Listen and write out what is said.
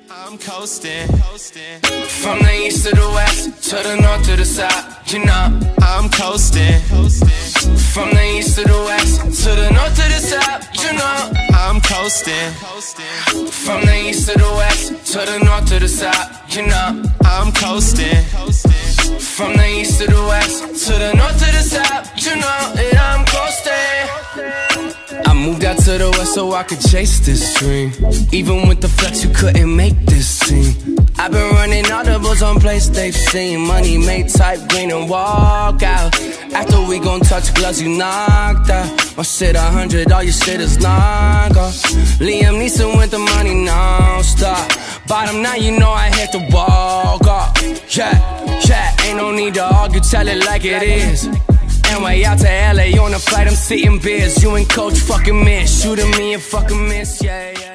I'm coasting. From the east to the west, to the north to the south, you know. I'm coasting. From the east to the west, to the north to the south, you know. I'm coasting. From the east to the west, to the north to the south, you know. I'm coasting. From the east to the west, to the north to the south, you know that I'm coasting. I moved out to the west so I could chase this dream. Even with the flex, you couldn't make this scene. I've been running audibles on place they've seen. Money made type green and walk out. After we gon' touch gloves, you knocked out. My shit 100, all your shit is knock off. Liam Neeson with the money non-stop. Bottom now, you know I hit the walk off. Yeah, ain't no need to argue, tell it like it is. And way out to LA on a flight, I'm sitting beers. You and coach fucking miss, shooting me and fucking miss, yeah.